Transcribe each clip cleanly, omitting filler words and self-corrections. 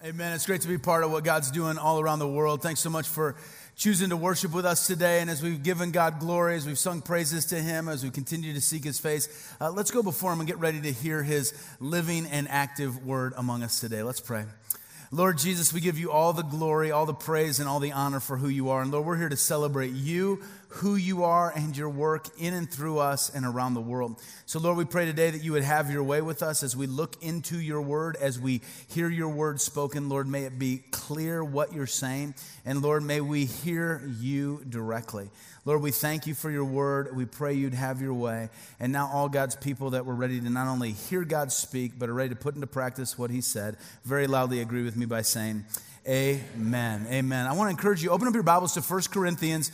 Amen. It's great to be part of what God's doing all around the world. Thanks so much for choosing to worship with us today. And as we've given God glory, as we've sung praises to Him, as we continue to seek His face, let's go before Him and get ready to hear His living and active word among us today. Let's pray. Lord Jesus, we give you all the glory, all the praise, and all the honor for who you are. And Lord, we're here to celebrate you, who you are, and your work in and through us and around the world. So Lord, we pray today that you would have your way with us as we look into your word, as we hear your word spoken. Lord, may it be clear what you're saying. And Lord, may we hear you directly. Lord, we thank you for your word. We pray you'd have your way. And now all God's people that were ready to not only hear God speak, but are ready to put into practice what he said, very loudly agree with me by saying, amen. Amen. I want to encourage you, open up your Bibles to 1 Corinthians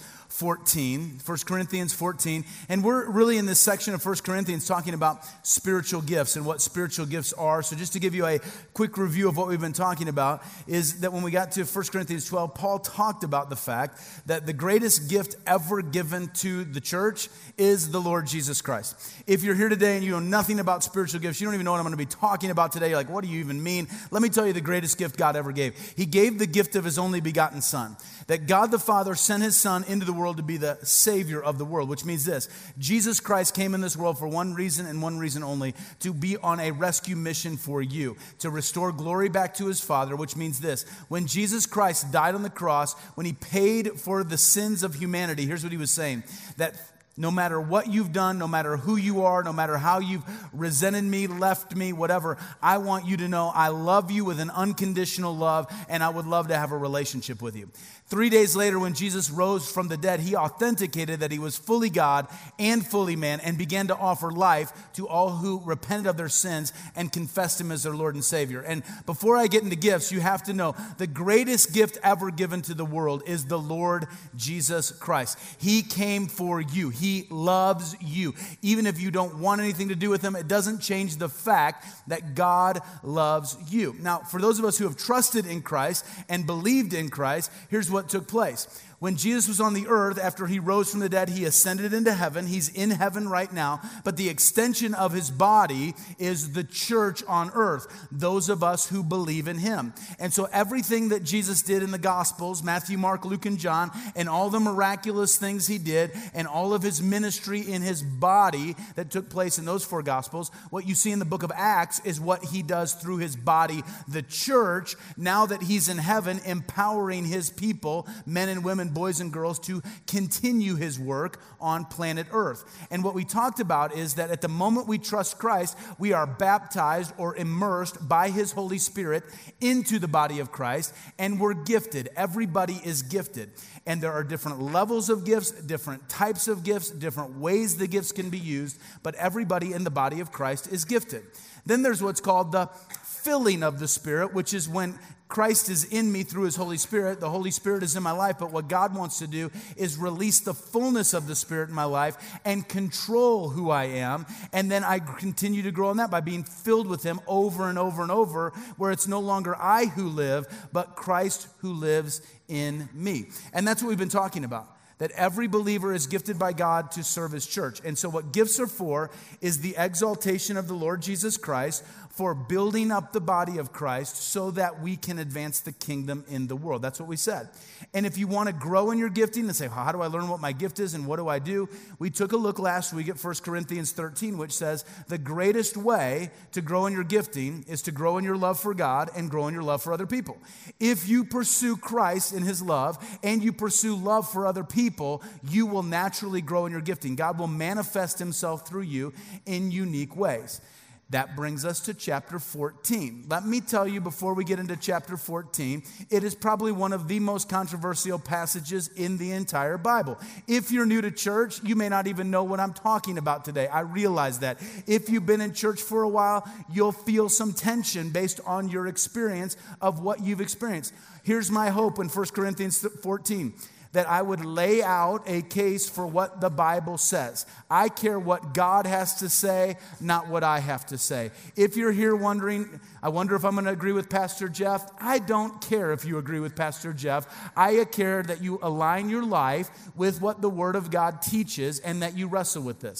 14. 1 Corinthians 14. And we're really in this section of 1 Corinthians talking about spiritual gifts and what spiritual gifts are. So just to give you a quick review of what we've been talking about is that when we got to 1 Corinthians 12, Paul talked about the fact that the greatest gift ever given to the church is the Lord Jesus Christ. If you're here today and you know nothing about spiritual gifts, you don't even know what I'm going to be talking about today, you're like, what do you even mean? Let me tell you the greatest gift God ever gave. He gave the gift of his only begotten Son. That God the Father sent his Son into the world to be the Savior of the world, which means this: Jesus Christ came in this world for one reason and one reason only, to be on a rescue mission for you, to restore glory back to his Father, which means this: when Jesus Christ died on the cross, when he paid for the sins of humanity, here's what he was saying, that no matter what you've done, no matter who you are, no matter how you've resented me, left me, whatever, I want you to know I love you with an unconditional love, and I would love to have a relationship with you. 3 days later, when Jesus rose from the dead, he authenticated that he was fully God and fully man and began to offer life to all who repented of their sins and confessed him as their Lord and Savior. And before I get into gifts, you have to know the greatest gift ever given to the world is the Lord Jesus Christ. He came for you. He loves you. Even if you don't want anything to do with him, it doesn't change the fact that God loves you. Now, for those of us who have trusted in Christ and believed in Christ, here's what took place. When Jesus was on the earth, after he rose from the dead, he ascended into heaven. He's in heaven right now, but the extension of his body is the church on earth, those of us who believe in him. And so everything that Jesus did in the Gospels, Matthew, Mark, Luke, and John, and all the miraculous things he did, and all of his ministry in his body that took place in those four Gospels, what you see in the book of Acts is what he does through his body, the church, now that he's in heaven, empowering his people, men and women, boys and girls, to continue his work on planet Earth. And what we talked about is that at the moment we trust Christ, we are baptized or immersed by his Holy Spirit into the body of Christ, and we're gifted. Everybody is gifted. And there are different levels of gifts, different types of gifts, different ways the gifts can be used, but everybody in the body of Christ is gifted. Then there's what's called the filling of the Spirit, which is when Christ is in me through his Holy Spirit. The Holy Spirit is in my life, but what God wants to do is release the fullness of the Spirit in my life and control who I am. And then I continue to grow in that by being filled with him over and over and over, where it's no longer I who live, but Christ who lives in me. And that's what we've been talking about, that every believer is gifted by God to serve his church. And so what gifts are for is the exaltation of the Lord Jesus Christ, for building up the body of Christ so that we can advance the kingdom in the world. That's what we said. And if you want to grow in your gifting and say, how do I learn what my gift is and what do I do? We took a look last week at 1 Corinthians 13, which says the greatest way to grow in your gifting is to grow in your love for God and grow in your love for other people. If you pursue Christ in his love and you pursue love for other people, you will naturally grow in your gifting. God will manifest himself through you in unique ways. That brings us to chapter 14. Let me tell you before we get into chapter 14, it is probably one of the most controversial passages in the entire Bible. If you're new to church, you may not even know what I'm talking about today. I realize that. If you've been in church for a while, you'll feel some tension based on your experience of what you've experienced. Here's my hope in 1 Corinthians 14. That I would lay out a case for what the Bible says. I care what God has to say, not what I have to say. If you're here wondering, I wonder if I'm going to agree with Pastor Jeff. I don't care if you agree with Pastor Jeff. I care that you align your life with what the Word of God teaches and that you wrestle with this.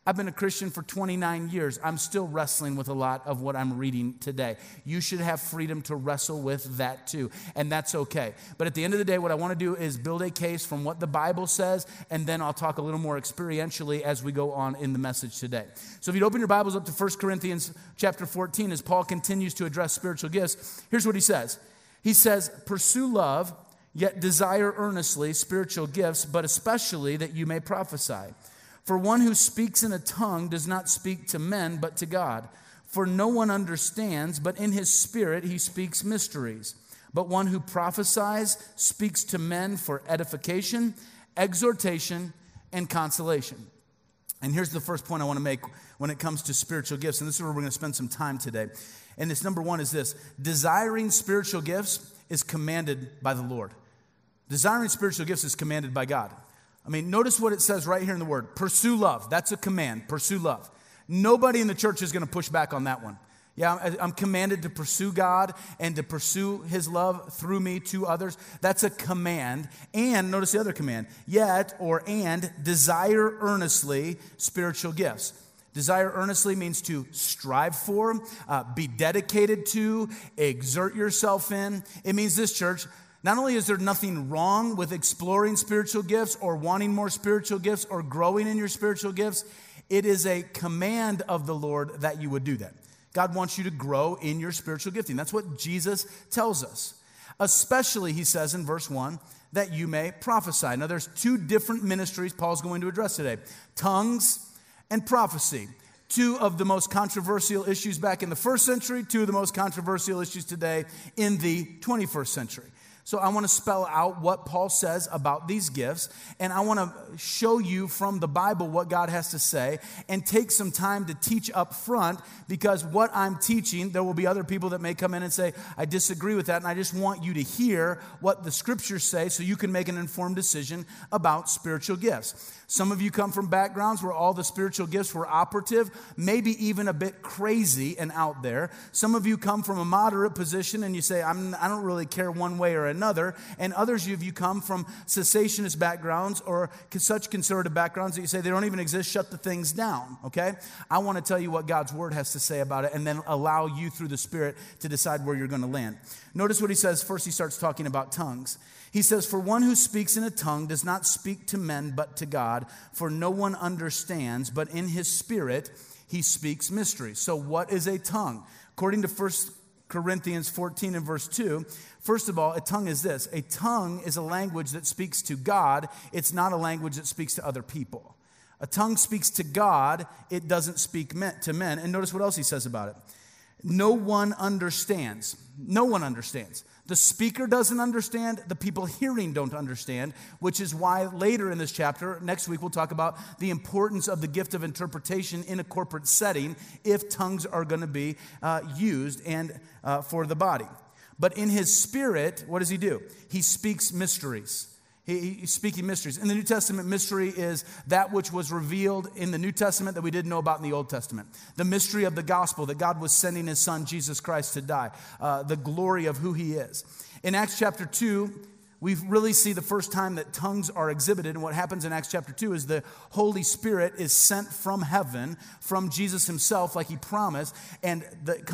I've been a Christian for 29 years. I'm still wrestling with a lot of what I'm reading today. You should have freedom to wrestle with that too, and that's okay. But at the end of the day, what I want to do is build a case from what the Bible says, and then I'll talk a little more experientially as we go on in the message today. So if you'd open your Bibles up to 1 Corinthians chapter 14, as Paul continues to address spiritual gifts, here's what he says. He says, pursue love, yet desire earnestly spiritual gifts, but especially that you may prophesy. For one who speaks in a tongue does not speak to men, but to God. For no one understands, but in his spirit he speaks mysteries. But one who prophesies speaks to men for edification, exhortation, and consolation. And here's the first point I want to make when it comes to spiritual gifts, and this is where we're going to spend some time today. And this number one is this: desiring spiritual gifts is commanded by the Lord. Desiring spiritual gifts is commanded by God. I mean, notice what it says right here in the word. Pursue love. That's a command. Pursue love. Nobody in the church is going to push back on that one. Yeah, I'm commanded to pursue God and to pursue his love through me to others. That's a command. And notice the other command. Yet, or and, desire earnestly spiritual gifts. Desire earnestly means to strive for, be dedicated to, exert yourself in. It means this, church. Not only is there nothing wrong with exploring spiritual gifts or wanting more spiritual gifts or growing in your spiritual gifts, it is a command of the Lord that you would do that. God wants you to grow in your spiritual gifting. That's what Jesus tells us. Especially, he says in verse 1, that you may prophesy. Now, there's two different ministries Paul's going to address today: tongues and prophecy. Two of the most controversial issues back in the first century, two of the most controversial issues today in the 21st century. So I want to spell out what Paul says about these gifts, and I want to show you from the Bible what God has to say and take some time to teach up front, because what I'm teaching, there will be other people that may come in and say, I disagree with that, and I just want you to hear what the scriptures say so you can make an informed decision about spiritual gifts. Some of you come from backgrounds where all the spiritual gifts were operative, maybe even a bit crazy and out there. Some of you come from a moderate position and you say, I don't really care one way or another. And others of you come from cessationist backgrounds or such conservative backgrounds that you say they don't even exist, shut the things down, okay? I want to tell you what God's word has to say about it and then allow you through the Spirit to decide where you're going to land. Notice what he says. First, he starts talking about tongues. He says, for one who speaks in a tongue does not speak to men but to God, for no one understands, but in his spirit he speaks mysteries. So what is a tongue? According to 1 Corinthians 14 and verse 2, first of all, a tongue is this. A tongue is a language that speaks to God. It's not a language that speaks to other people. A tongue speaks to God. It doesn't speak to men. And notice what else he says about it. No one understands. No one understands. The speaker doesn't understand. The people hearing don't understand, which is why later in this chapter, next week, we'll talk about the importance of the gift of interpretation in a corporate setting if tongues are going to be used and for the body. But in his spirit, what does he do? He speaks mysteries. He's speaking mysteries. In the New Testament, mystery is that which was revealed in the New Testament that we didn't know about in the Old Testament. The mystery of the gospel, that God was sending his son, Jesus Christ, to die. The glory of who he is. In Acts chapter 2, we really see the first time that tongues are exhibited. And what happens in Acts chapter 2 is the Holy Spirit is sent from heaven, from Jesus himself, like he promised. And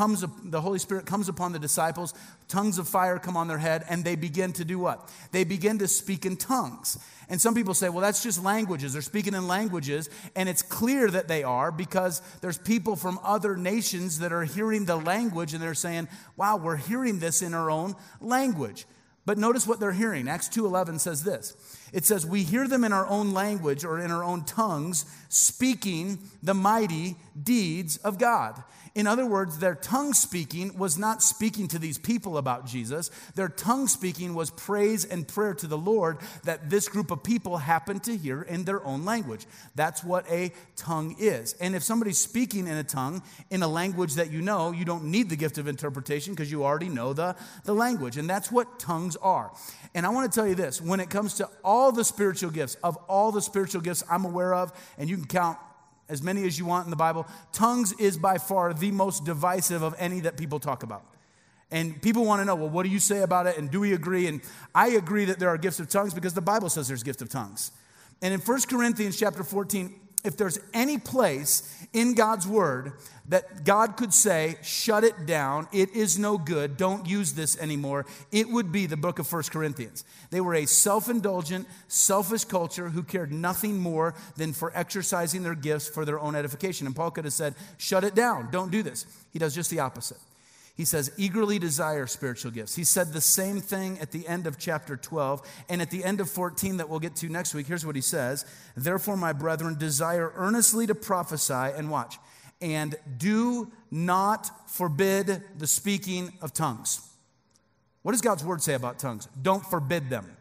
the Holy Spirit comes upon the disciples. Tongues of fire come on their head, and they begin to do what? They begin to speak in tongues. And some people say, well, that's just languages. They're speaking in languages. And it's clear that they are, because there's people from other nations that are hearing the language, and they're saying, wow, we're hearing this in our own language. But notice what they're hearing. Acts 2:11 says this. It says, we hear them in our own language or in our own tongues, speaking the mighty deeds of God. In other words, their tongue speaking was not speaking to these people about Jesus. Their tongue speaking was praise and prayer to the Lord that this group of people happened to hear in their own language. That's what a tongue is. And if somebody's speaking in a tongue, in a language that you know, you don't need the gift of interpretation because you already know the language. And that's what tongues are. And I want to tell you this, when it comes to all the spiritual gifts, of all the spiritual gifts I'm aware of, and you can count as many as you want in the Bible, tongues is by far the most divisive of any that people talk about. And people want to know, well, what do you say about it? And do we agree? And I agree that there are gifts of tongues because the Bible says there's gifts of tongues. And in 1 Corinthians chapter 14, if there's any place in God's word that God could say, shut it down, it is no good, don't use this anymore, it would be the book of 1 Corinthians. They were a self-indulgent, selfish culture who cared nothing more than for exercising their gifts for their own edification. And Paul could have said, shut it down, don't do this. He does just the opposite. He says, eagerly desire spiritual gifts. He said the same thing at the end of chapter 12. And at the end of 14 that we'll get to next week, here's what he says. Therefore, my brethren, desire earnestly to prophesy, and watch, and do not forbid the speaking of tongues. What does God's word say about tongues? Don't forbid them.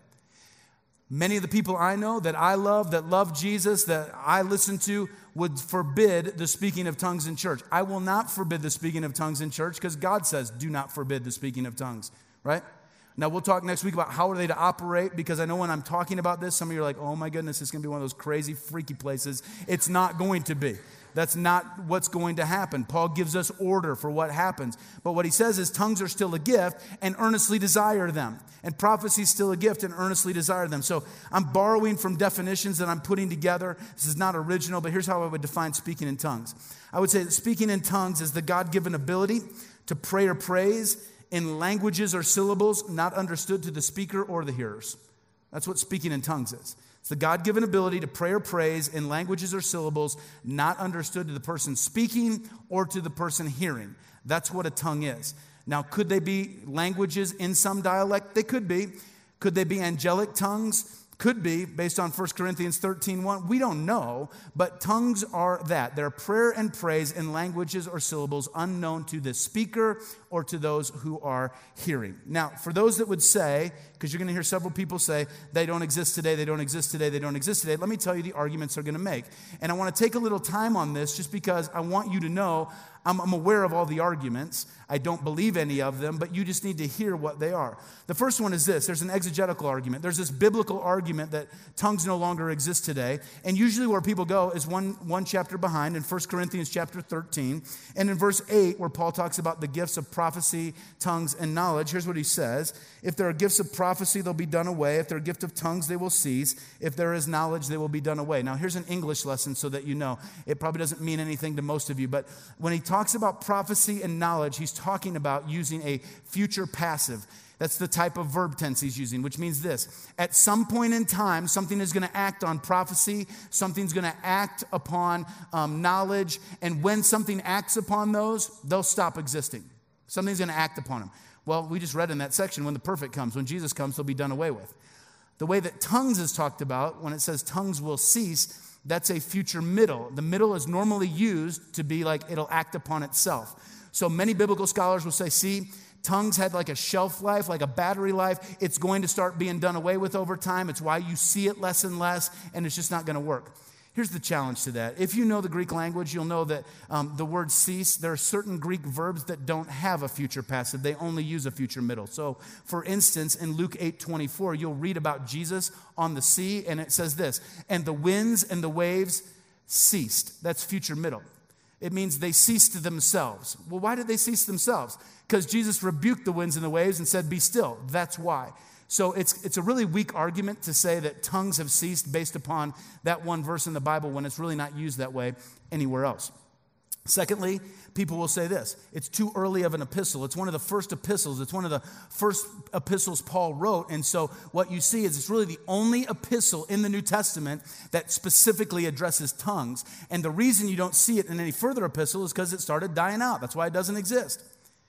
Many of the people I know that I love, that love Jesus, that I listen to, would forbid the speaking of tongues in church. I will not forbid the speaking of tongues in church because God says, do not forbid the speaking of tongues, right? Now, we'll talk next week about how are they to operate, because I know when I'm talking about this, some of you are like, oh my goodness, it's going to be one of those crazy, freaky places. It's not going to be. That's not what's going to happen. Paul gives us order for what happens. But what he says is tongues are still a gift and earnestly desire them. And prophecy is still a gift and earnestly desire them. So I'm borrowing from definitions that I'm putting together. This is not original, but here's how I would define speaking in tongues. I would say that speaking in tongues is the God-given ability to pray or praise in languages or syllables not understood to the speaker or the hearers. That's what speaking in tongues is. It's the God-given ability to pray or praise in languages or syllables not understood to the person speaking or to the person hearing. That's what a tongue is. Now, could they be languages in some dialect? They could be. Could they be angelic tongues? Could be, based on 1 Corinthians 13:1. We don't know, but tongues are that. They're prayer and praise in languages or syllables unknown to the speaker or to those who are hearing. Now, for those that would say, because you're going to hear several people say, they don't exist today, they don't exist today, they don't exist today, let me tell you the arguments they're going to make. And I want to take a little time on this just because I want you to know I'm aware of all the arguments. I don't believe any of them, but you just need to hear what they are. The first one is this. There's an exegetical argument. There's this biblical argument that tongues no longer exist today. And usually where people go is one chapter behind in 1 Corinthians chapter 13. And in verse 8, where Paul talks about the gifts of prophecy, tongues, and knowledge, here's what he says. If there are gifts of prophecy, they'll be done away. If there are gifts of tongues, they will cease. If there is knowledge, they will be done away. Now, here's an English lesson so that you know. It probably doesn't mean anything to most of you, but when he talks about prophecy and knowledge, he's talking about using a future passive. That's the type of verb tense he's using, which means this. At some point in time, something is going to act on prophecy. Something's going to act upon knowledge. And when something acts upon those, they'll stop existing. Something's going to act upon them. Well, we just read in that section, when the perfect comes, when Jesus comes, they'll be done away with. The way that tongues is talked about, when it says tongues will cease, that's a future middle. The middle is normally used to be like it'll act upon itself. So many biblical scholars will say, see, tongues had like a shelf life, like a battery life. It's going to start being done away with over time. It's why you see it less and less, and it's just not going to work. Here's the challenge to that. If you know the Greek language, you'll know that the word cease, there are certain Greek verbs that don't have a future passive. They only use a future middle. So, for instance, in Luke 8:24, you'll read about Jesus on the sea, and it says this, and the winds and the waves ceased. That's future middle. It means they ceased themselves. Well, why did they cease themselves? Because Jesus rebuked the winds and the waves and said, be still. That's why. So it's a really weak argument to say that tongues have ceased based upon that one verse in the Bible when it's really not used that way anywhere else. Secondly, people will say this. It's too early of an epistle. It's one of the first epistles. It's one of the first epistles Paul wrote. And so what you see is it's really the only epistle in the New Testament that specifically addresses tongues. And the reason you don't see it in any further epistle is because it started dying out. That's why it doesn't exist.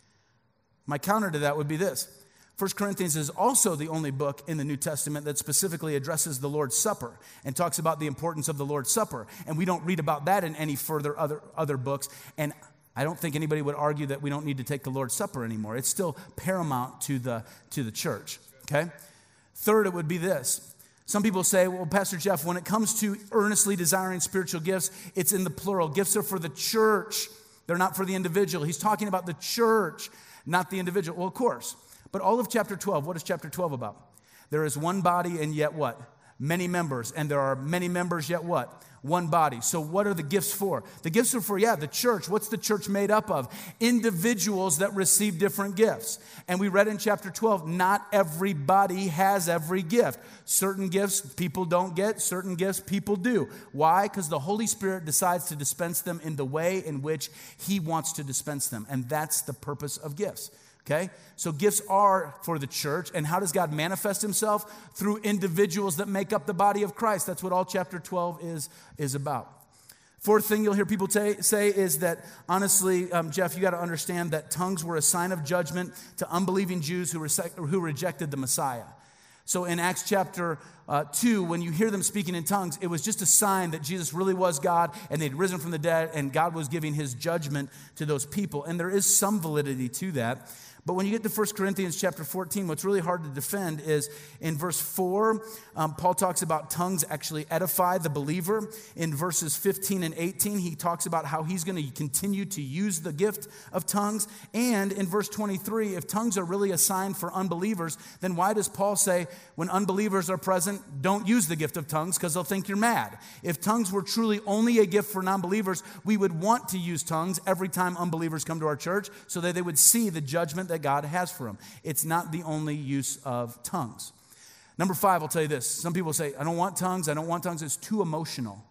My counter to that would be this. 1 Corinthians is also the only book in the New Testament that specifically addresses the Lord's Supper and talks about the importance of the Lord's Supper. And we don't read about that in any further other books. And I don't think anybody would argue that we don't need to take the Lord's Supper anymore. It's still paramount to the church, okay? Third, it would be this. Some people say, well, Pastor Jeff, when it comes to earnestly desiring spiritual gifts, it's in the plural. Gifts are for the church. They're not for the individual. He's talking about the church, not the individual. Well, of course. But all of chapter 12, what is chapter 12 about? There is one body and yet what? many members, and there are many members yet what? One body. So what are the gifts for? The gifts are for, the church. What's the church made up of? Individuals that receive different gifts. And we read in chapter 12, not everybody has every gift. Certain gifts people don't get, certain gifts people do. Why? Because the Holy Spirit decides to dispense them in the way in which He wants to dispense them. And that's the purpose of gifts. Okay? So gifts are for the church. And how does God manifest Himself? Through individuals that make up the body of Christ. That's what all chapter 12 is about. Fourth thing you'll hear people say is that, honestly, Jeff, you got to understand that tongues were a sign of judgment to unbelieving Jews who rejected the Messiah. So in Acts chapter 2, when you hear them speaking in tongues, it was just a sign that Jesus really was God and they'd risen from the dead and God was giving His judgment to those people. And there is some validity to that. But when you get to 1 Corinthians chapter 14, what's really hard to defend is in verse 4, Paul talks about tongues actually edify the believer. In verses 15 and 18, he talks about how he's going to continue to use the gift of tongues. And in verse 23, if tongues are really a sign for unbelievers, then why does Paul say when unbelievers are present, don't use the gift of tongues because they'll think you're mad? If tongues were truly only a gift for non-believers, we would want to use tongues every time unbelievers come to our church so that they would see the judgment that God has for them. It's not the only use of tongues. Number 5, I'll tell you this. Some people say, I don't want tongues. I don't want tongues. It's too emotional.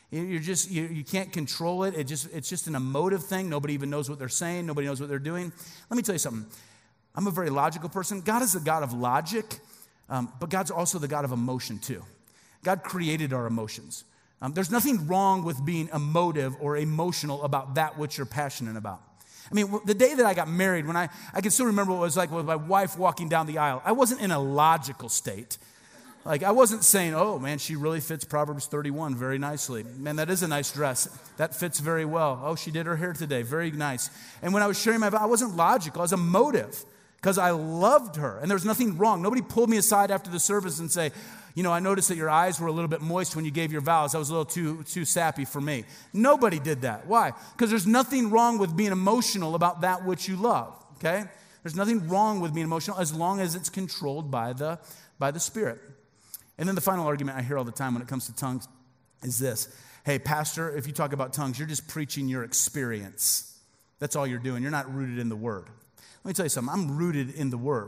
You can't control it. It's just an emotive thing. Nobody even knows what they're saying. Nobody knows what they're doing. Let me tell you something. I'm a very logical person. God is the God of logic, but God's also the God of emotion too. God created our emotions. There's nothing wrong with being emotive or emotional about that which you're passionate about. I mean, the day that I got married, when I can still remember what it was like with my wife walking down the aisle. I wasn't in a logical state. Like, I wasn't saying, oh, man, she really fits Proverbs 31 very nicely. Man, that is a nice dress. That fits very well. Oh, she did her hair today. Very nice. And when I was sharing my vow, I wasn't logical. I was emotive because I loved her. And there was nothing wrong. Nobody pulled me aside after the service and say, I noticed that your eyes were a little bit moist when you gave your vows. That was a little too sappy for me. Nobody did that. Why? Because there's nothing wrong with being emotional about that which you love, okay? There's nothing wrong with being emotional as long as it's controlled by the Spirit. And then the final argument I hear all the time when it comes to tongues is this. Hey, pastor, if you talk about tongues, you're just preaching your experience. That's all you're doing. You're not rooted in the Word. Let me tell you something. I'm rooted in the Word.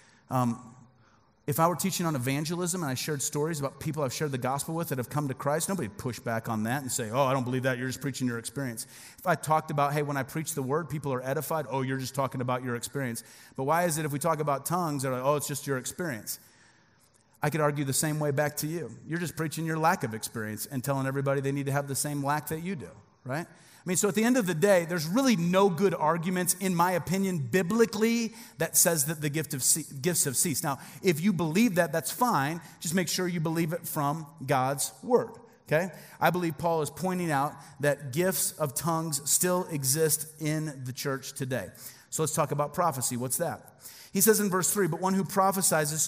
If I were teaching on evangelism and I shared stories about people I've shared the gospel with that have come to Christ, nobody would push back on that and say, oh, I don't believe that. You're just preaching your experience. If I talked about, hey, when I preach the word, people are edified. Oh, you're just talking about your experience. But why is it if we talk about tongues, they're like, oh, it's just your experience? I could argue the same way back to you. You're just preaching your lack of experience and telling everybody they need to have the same lack that you do, right? I mean, so at the end of the day, there's really no good arguments, in my opinion, biblically, that says that the gifts have ceased. Now, if you believe that, that's fine. Just make sure you believe it from God's word, okay? I believe Paul is pointing out that gifts of tongues still exist in the church today. So let's talk about prophecy. What's that? He says in verse 3, but one who prophesies,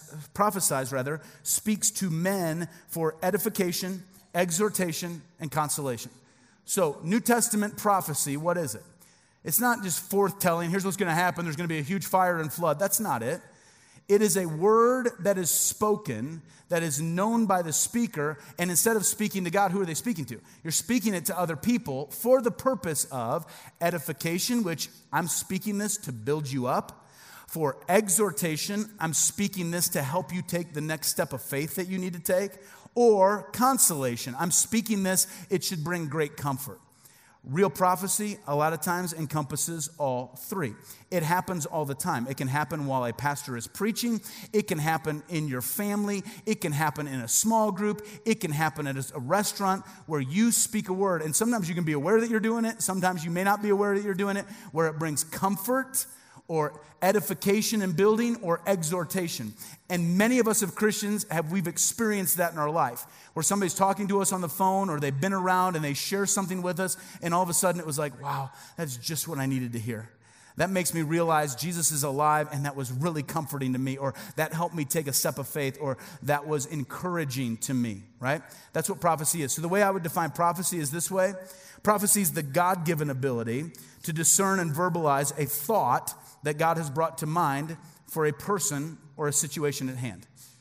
speaks to men for edification, exhortation, and consolation. So, New Testament prophecy, what is it? It's not just foretelling, here's what's going to happen, there's going to be a huge fire and flood. That's not it. It is a word that is spoken, that is known by the speaker, and instead of speaking to God, who are they speaking to? You're speaking it to other people for the purpose of edification, which I'm speaking this to build you up. For exhortation, I'm speaking this to help you take the next step of faith that you need to take. Or consolation. I'm speaking this, it should bring great comfort. Real prophecy, a lot of times, encompasses all three. It happens all the time. It can happen while a pastor is preaching. It can happen in your family. It can happen in a small group. It can happen at a restaurant where you speak a word. And sometimes you can be aware that you're doing it. Sometimes you may not be aware that you're doing it, where it brings comfort or edification and building, or exhortation. And many of us as Christians, we've experienced that in our life, where somebody's talking to us on the phone, or they've been around and they share something with us, and all of a sudden it was like, wow, that's just what I needed to hear. That makes me realize Jesus is alive, and that was really comforting to me, or that helped me take a step of faith, or that was encouraging to me, right? That's what prophecy is. So the way I would define prophecy is this way. Prophecy is the God-given ability to discern and verbalize a thought that God has brought to mind for a person or a situation at hand.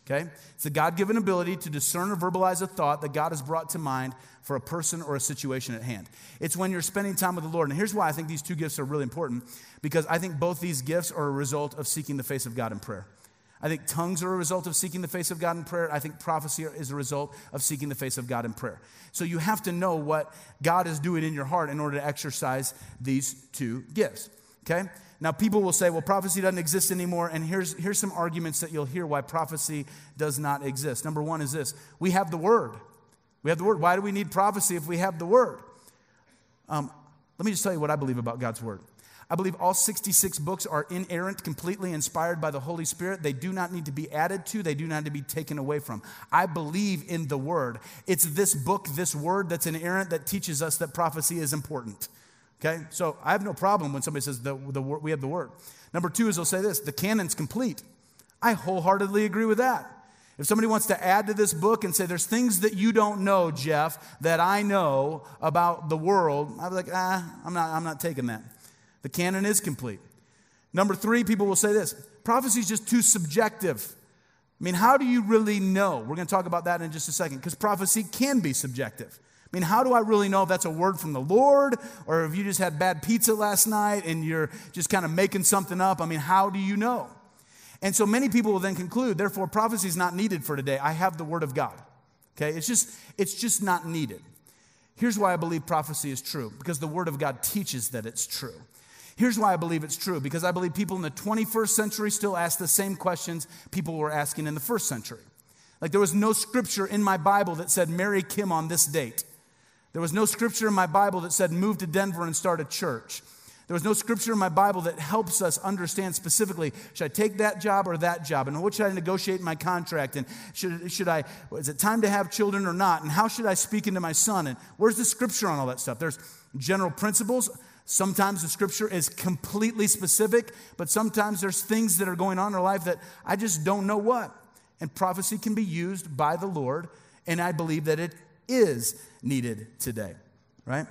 okay? It's the God-given ability to discern or verbalize a thought that God has brought to mind for a person or a situation at hand. It's when you're spending time with the Lord. And here's why I think these two gifts are really important, because I think both these gifts are a result of seeking the face of God in prayer. I think tongues are a result of seeking the face of God in prayer. I think prophecy is a result of seeking the face of God in prayer. So you have to know what God is doing in your heart in order to exercise these two gifts, okay? Now, people will say, well, prophecy doesn't exist anymore, and here's some arguments that you'll hear why prophecy does not exist. Number one is this: we have the Word. We have the Word. Why do we need prophecy if we have the Word? Let me just tell you what I believe about God's Word. I believe all 66 books are inerrant, completely inspired by the Holy Spirit. They do not need to be added to. They do not need to be taken away from. I believe in the Word. It's this book, this Word that's inerrant that teaches us that prophecy is important. Okay? So I have no problem when somebody says we have the Word. Number two is they'll say this: the canon's complete. I wholeheartily agree with that. If somebody wants to add to this book and say, there's things that you don't know, Jeff, that I know about the world, I'd be like, I'm not taking that. The canon is complete. Number three, people will say this: prophecy is just too subjective. I mean, how do you really know? We're going to talk about that in just a second, because prophecy can be subjective. I mean, how do I really know if that's a word from the Lord, or if you just had bad pizza last night and you're just kind of making something up? I mean, how do you know? And so many people will then conclude, therefore, prophecy is not needed for today. I have the Word of God. Okay? It's just not needed. Here's why I believe prophecy is true: because the Word of God teaches that it's true. Here's why I believe it's true: because I believe people in the 21st century still ask the same questions people were asking in the first century. Like, there was no scripture in my Bible that said marry Kim on this date. There was no scripture in my Bible that said move to Denver and start a church. There was no scripture in my Bible that helps us understand specifically, should I take that job or that job? And what should I negotiate in my contract? And is it time to have children or not? And how should I speak into my son? And where's the scripture on all that stuff? There's general principles. Sometimes the scripture is completely specific, but sometimes there's things that are going on in our life that I just don't know what. And prophecy can be used by the Lord, and I believe that it is needed today, right?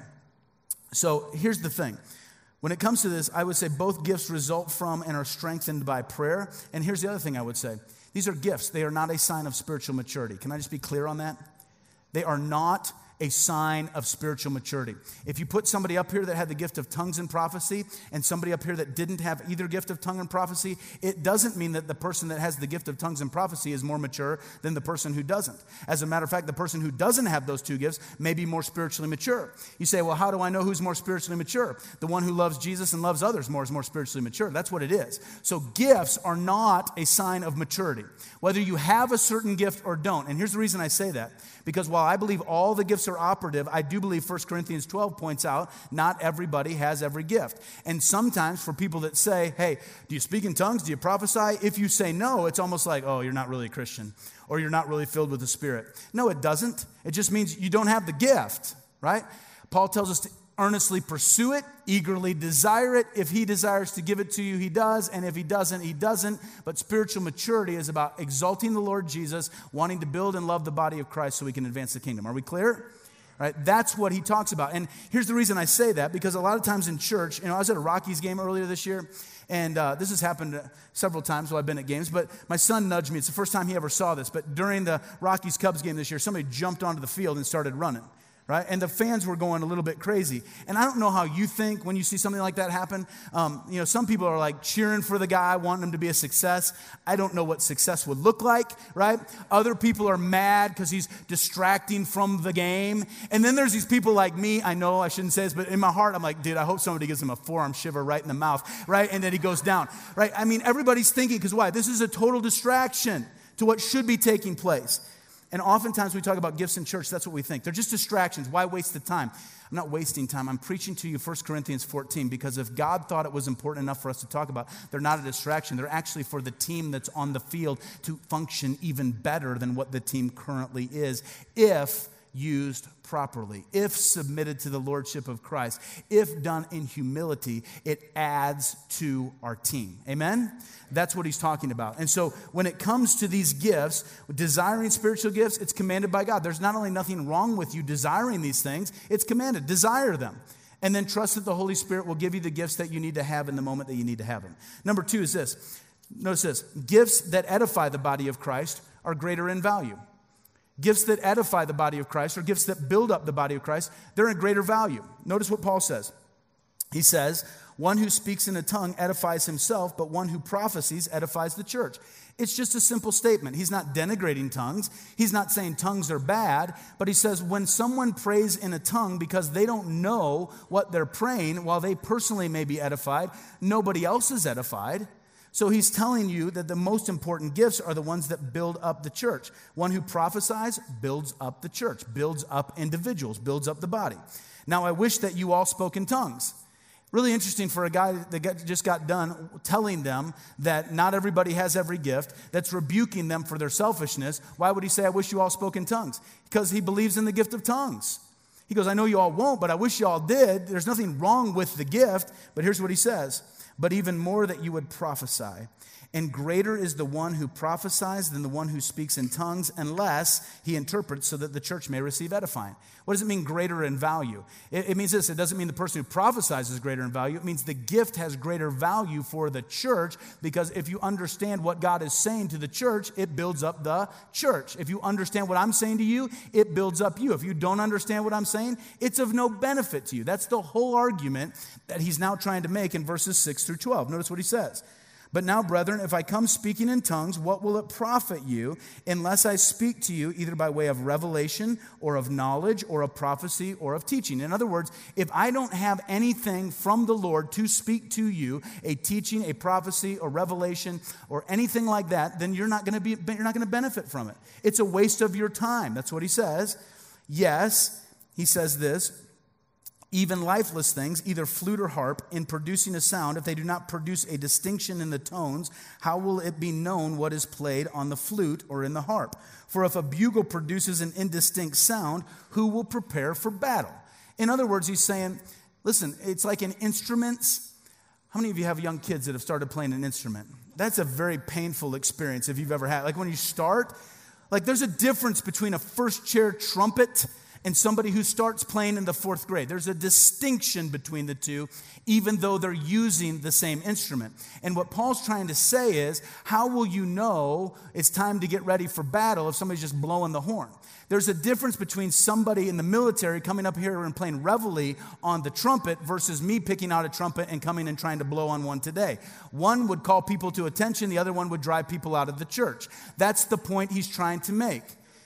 So here's the thing. When it comes to this, I would say both gifts result from and are strengthened by prayer. And here's the other thing I would say. These are gifts. They are not a sign of spiritual maturity. Can I just be clear on that? They are not a sign of spiritual maturity. If you put somebody up here that had the gift of tongues and prophecy and somebody up here that didn't have either gift of tongue and prophecy, it doesn't mean that the person that has the gift of tongues and prophecy is more mature than the person who doesn't. As a matter of fact, the person who doesn't have those two gifts may be more spiritually mature. You say, well, how do I know who's more spiritually mature? The one who loves Jesus and loves others more is more spiritually mature. That's what it is. So gifts are not a sign of maturity, whether you have a certain gift or don't. And here's the reason I say that. Because while I believe all the gifts are operative, I do believe 1 Corinthians 12 points out not everybody has every gift. And sometimes for people that say, hey, do you speak in tongues? Do you prophesy? If you say no, it's almost like, oh, you're not really a Christian, or you're not really filled with the Spirit. No, it doesn't. It just means you don't have the gift, right? Paul tells us to earnestly pursue it, eagerly desire it. If he desires to give it to you, he does. And if he doesn't, he doesn't. But spiritual maturity is about exalting the Lord Jesus, wanting to build and love the body of Christ so we can advance the kingdom. Are we clear? Right? That's what he talks about. And here's the reason I say that, because a lot of times in church, I was at a Rockies game earlier this year, and this has happened several times while I've been at games, but my son nudged me. It's the first time he ever saw this, but during the Rockies-Cubs game this year, somebody jumped onto the field and started running. Right? And the fans were going a little bit crazy. And I don't know how you think when you see something like that happen. Some people are like cheering for the guy, wanting him to be a success. I don't know what success would look like, right? Other people are mad because he's distracting from the game. And then there's these people like me. I know I shouldn't say this, but in my heart, I'm like, dude, I hope somebody gives him a forearm shiver right in the mouth, right? And then he goes down, right? I mean, everybody's thinking, because why? This is a total distraction to what should be taking place. And oftentimes we talk about gifts in church, that's what we think. They're just distractions. Why waste the time? I'm not wasting time. I'm preaching to you 1 Corinthians 14, because if God thought it was important enough for us to talk about, they're not a distraction. They're actually for the team that's on the field to function even better than what the team currently is, if used properly, if submitted to the lordship of Christ, if done in humility, it adds to our team. Amen? That's what he's talking about. And so when it comes to these gifts, desiring spiritual gifts, it's commanded by God. There's not only nothing wrong with you desiring these things, it's commanded. Desire them. And then trust that the Holy Spirit will give you the gifts that you need to have in the moment that you need to have them. Number two is this. Notice this. Gifts that edify the body of Christ are greater in value. Gifts that edify the body of Christ or gifts that build up the body of Christ, they're in greater value. Notice what Paul says. He says, one who speaks in a tongue edifies himself, but one who prophesies edifies the church. It's just a simple statement. He's not denigrating tongues. He's not saying tongues are bad, but he says when someone prays in a tongue because they don't know what they're praying, while they personally may be edified, nobody else is edified. So he's telling you that the most important gifts are the ones that build up the church. One who prophesies builds up the church, builds up individuals, builds up the body. Now, I wish that you all spoke in tongues. Really interesting for a guy that just got done telling them that not everybody has every gift, that's rebuking them for their selfishness. Why would he say, I wish you all spoke in tongues? Because he believes in the gift of tongues. He goes, I know you all won't, but I wish you all did. There's nothing wrong with the gift. But here's what he says. But even more that you would prophesy. And greater is the one who prophesies than the one who speaks in tongues, unless he interprets so that the church may receive edifying. What does it mean, greater in value? It means this. It doesn't mean the person who prophesies is greater in value. It means the gift has greater value for the church, because if you understand what God is saying to the church, it builds up the church. If you understand what I'm saying to you, it builds up you. If you don't understand what I'm saying, it's of no benefit to you. That's the whole argument that he's now trying to make in verses 6 through 12. Notice what he says. But now, brethren, if I come speaking in tongues, what will it profit you unless I speak to you either by way of revelation or of knowledge or of prophecy or of teaching? In other words, if I don't have anything from the Lord to speak to you, a teaching, a prophecy, or revelation, or anything like that, then you're not going to benefit from it. It's a waste of your time. That's what he says. Yes, he says this. Even lifeless things, either flute or harp, in producing a sound, if they do not produce a distinction in the tones, how will it be known what is played on the flute or in the harp? For if a bugle produces an indistinct sound, who will prepare for battle? In other words, he's saying, listen, it's like in instruments. How many of you have young kids that have started playing an instrument? That's a very painful experience if you've ever had. Like when you start, like there's a difference between a first chair trumpet and somebody who starts playing in the 4th grade. There's a distinction between the two, even though they're using the same instrument. And what Paul's trying to say is, how will you know it's time to get ready for battle if somebody's just blowing the horn? There's a difference between somebody in the military coming up here and playing reveille on the trumpet versus me picking out a trumpet and coming and trying to blow on one today. One would call people to attention, the other one would drive people out of the church. That's the point he's trying to make.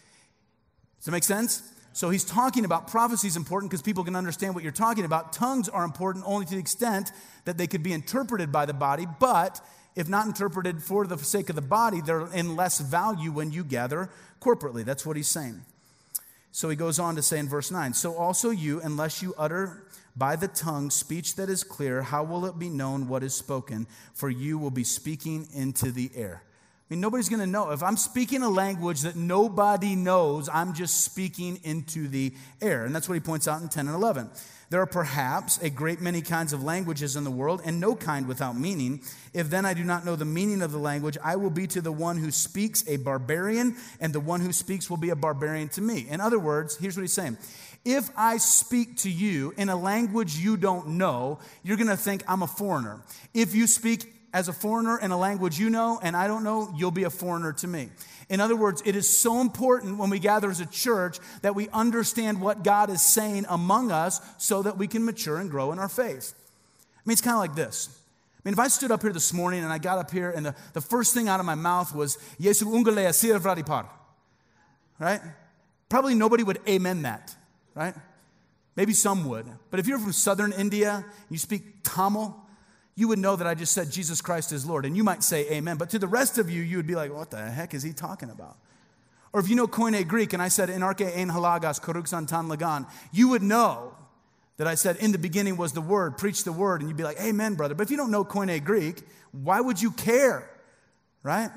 Does that make sense? So he's talking about prophecy is important because people can understand what you're talking about. Tongues are important only to the extent that they could be interpreted by the body, but if not interpreted for the sake of the body, they're in less value when you gather corporately. That's what he's saying. So he goes on to say in verse 9, so also you, unless you utter by the tongue speech that is clear, how will it be known what is spoken? For you will be speaking into the air. I mean, nobody's going to know. If I'm speaking a language that nobody knows, I'm just speaking into the air. And that's what he points out in 10 and 11. There are perhaps a great many kinds of languages in the world, and no kind without meaning. If then I do not know the meaning of the language, I will be to the one who speaks a barbarian, and the one who speaks will be a barbarian to me. In other words, here's what he's saying. If I speak to you in a language you don't know, you're going to think I'm a foreigner. If you speak as a foreigner in a language you know and I don't know, you'll be a foreigner to me. In other words, it is so important when we gather as a church that we understand what God is saying among us so that we can mature and grow in our faith. I mean, it's kind of like this. I mean, if I stood up here this morning and I got up here and the first thing out of my mouth was, Jesu ungele asir vradipar, right? Probably nobody would amen that, right? Maybe some would. But if you're from southern India, you speak Tamil, you would know that I just said Jesus Christ is Lord. And you might say amen. But to the rest of you, you would be like, what the heck is he talking about? Or if you know Koine Greek and I said, Enarche ein halagas koruksan tan lagan, you would know that I said, in the beginning was the word, preach the word. And you'd be like, amen, brother. But if you don't know Koine Greek, why would you care? Right?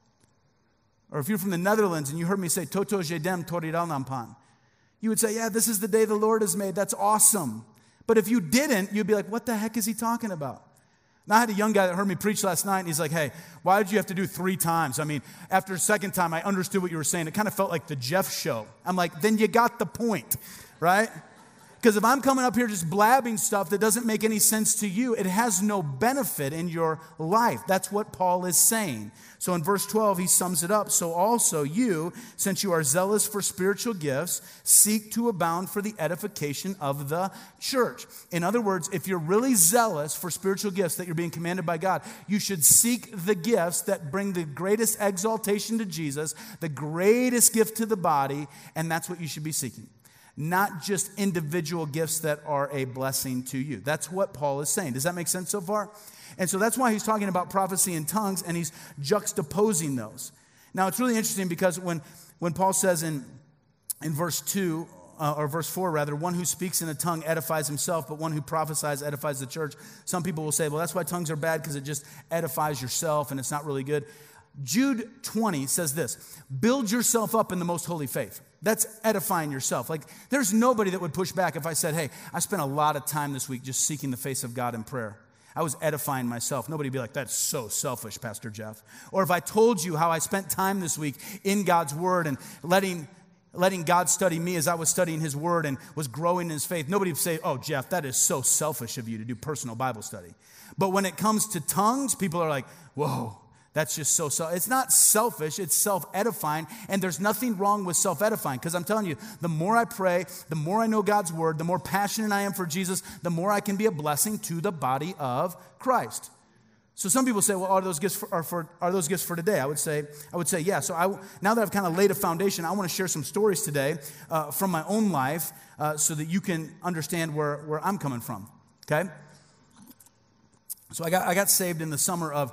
Or if you're from the Netherlands and you heard me say, Toto jedem toriral nampan, you would say, yeah, this is the day the Lord has made. That's awesome. But if you didn't, you'd be like, what the heck is he talking about? And I had a young guy that heard me preach last night, and he's like, hey, why did you have to do 3 times? I mean, after the second time, I understood what you were saying. It kind of felt like the Jeff show. I'm like, then you got the point, right? Because if I'm coming up here just blabbing stuff that doesn't make any sense to you, it has no benefit in your life. That's what Paul is saying. So in verse 12, he sums it up. So also you, since you are zealous for spiritual gifts, seek to abound for the edification of the church. In other words, if you're really zealous for spiritual gifts that you're being commanded by God, you should seek the gifts that bring the greatest exaltation to Jesus, the greatest gift to the body, and that's what you should be seeking. Not just individual gifts that are a blessing to you. That's what Paul is saying. Does that make sense so far? And so that's why he's talking about prophecy and tongues, and he's juxtaposing those. Now, it's really interesting because when Paul says in verse 2, or verse 4 rather, one who speaks in a tongue edifies himself, but one who prophesies edifies the church. Some people will say, well, that's why tongues are bad, because it just edifies yourself and it's not really good. Jude 20 says this, build yourself up in the most holy faith. That's edifying yourself. Like, there's nobody that would push back if I said, hey, I spent a lot of time this week just seeking the face of God in prayer. I was edifying myself. Nobody would be like, that's so selfish, Pastor Jeff. Or if I told you how I spent time this week in God's word and letting God study me as I was studying his word and was growing in his faith, nobody would say, oh, Jeff, that is so selfish of you to do personal Bible study. But when it comes to tongues, people are like, whoa, that's just so selfish. It's not selfish, it's self-edifying, and there's nothing wrong with self-edifying, because I'm telling you, the more I pray, the more I know God's word, the more passionate I am for Jesus, the more I can be a blessing to the body of Christ. So some people say, well, are those gifts for today? I would say, yeah. So now that I've kind of laid a foundation, I want to share some stories today from my own life so that you can understand where I'm coming from, okay? So I got saved in the summer of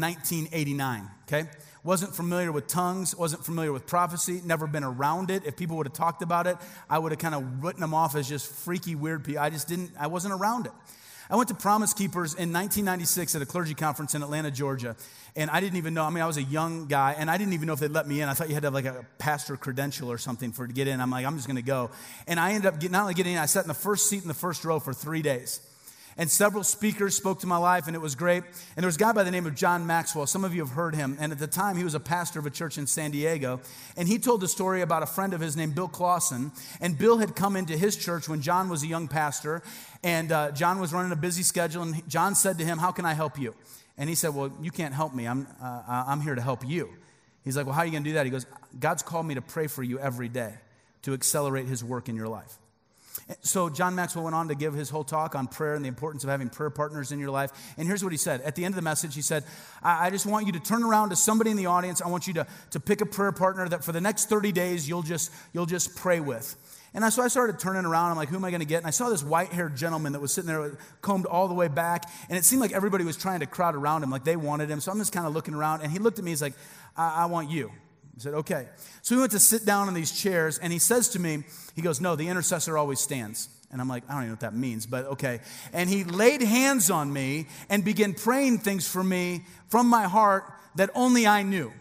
1989, okay? Wasn't familiar with tongues, wasn't familiar with prophecy, never been around it. If people would have talked about it, I would have kind of written them off as just freaky, weird people. I wasn't around it. I went to Promise Keepers in 1996 at a clergy conference in Atlanta, Georgia, and I didn't even know, I was a young guy, and I didn't even know if they'd let me in. I thought you had to have like a pastor credential or something to get in. I'm like, I'm just going to go. And I ended up not only getting in, I sat in the first seat in the first row for 3 days. And several speakers spoke to my life, and it was great. And there was a guy by the name of John Maxwell. Some of you have heard him. And at the time, he was a pastor of a church in San Diego. And he told the story about a friend of his named Bill Clausen. And Bill had come into his church when John was a young pastor. And John was running a busy schedule. And John said to him, how can I help you? And he said, well, you can't help me. I'm here to help you. He's like, well, how are you going to do that? He goes, God's called me to pray for you every day to accelerate his work in your life. So John Maxwell went on to give his whole talk on prayer and the importance of having prayer partners in your life. And here's what he said. At the end of the message, he said, I just want you to turn around to somebody in the audience. I want you to pick a prayer partner that for the next 30 days you'll just pray with. And so I started turning around. I'm like, who am I going to get? And I saw this white-haired gentleman that was sitting there combed all the way back. And it seemed like everybody was trying to crowd around him, like they wanted him. So I'm just kind of looking around. And he looked at me. He's like, I want you. I said, okay. So we went to sit down in these chairs, and he says to me, he goes, no, the intercessor always stands. And I'm like, I don't even know what that means, but okay. And he laid hands on me and began praying things for me from my heart that only I knew.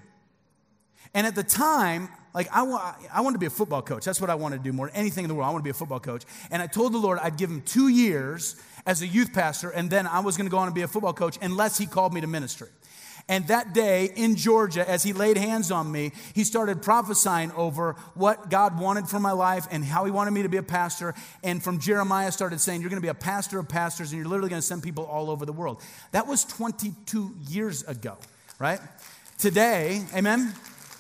And at the time, like I wanted to be a football coach. That's what I wanted to do more than anything in the world. I want to be a football coach. And I told the Lord I'd give him 2 years as a youth pastor, and then I was going to go on and be a football coach unless he called me to ministry. And that day in Georgia, as he laid hands on me, he started prophesying over what God wanted for my life and how he wanted me to be a pastor. And from Jeremiah started saying, you're going to be a pastor of pastors, and you're literally going to send people all over the world. That was 22 years ago, right? Today, amen?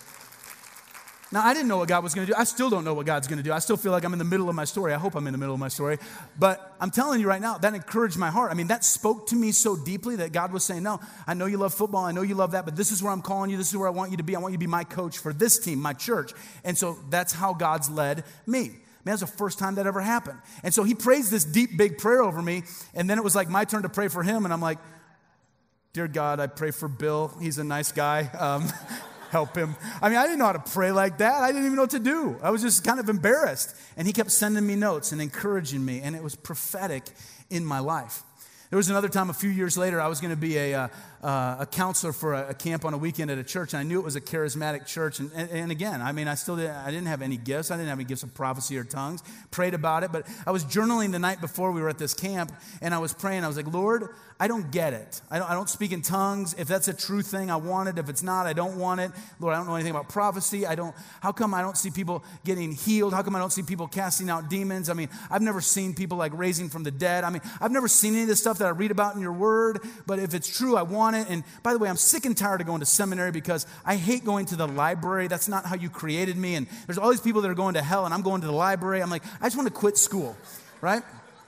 Now, I didn't know what God was going to do. I still don't know what God's going to do. I still feel like I'm in the middle of my story. I hope I'm in the middle of my story. But I'm telling you right now, that encouraged my heart. I mean, that spoke to me so deeply that God was saying, no, I know you love football. I know you love that, but this is where I'm calling you. This is where I want you to be. I want you to be my coach for this team, my church. And so that's how God's led me. Man, that's the first time that ever happened. And so he prays this deep, big prayer over me. And then it was like my turn to pray for him. And I'm like, dear God, I pray for Bill. He's a nice guy. Help him. I mean, I didn't know how to pray like that. I didn't even know what to do. I was just kind of embarrassed. And he kept sending me notes and encouraging me. And it was prophetic in my life. There was another time a few years later, I was going to be a a counselor for a camp on a weekend at a church, and I knew it was a charismatic church. And again, I mean, I didn't have any gifts. I didn't have any gifts of prophecy or tongues. Prayed about it, but I was journaling the night before we were at this camp, and I was praying. I was like, Lord, I don't get it. I don't speak in tongues. If that's a true thing, I want it. If it's not, I don't want it. Lord, I don't know anything about prophecy. How come I don't see people getting healed? How come I don't see people casting out demons? I mean, I've never seen people like raising from the dead. I mean, I've never seen any of this stuff that I read about in your word, but if it's true, I want it. And by the way, I'm sick and tired of going to seminary because I hate going to the library. That's not how you created me. And there's all these people that are going to hell, and I'm going to the library. I'm like, I just want to quit school, right?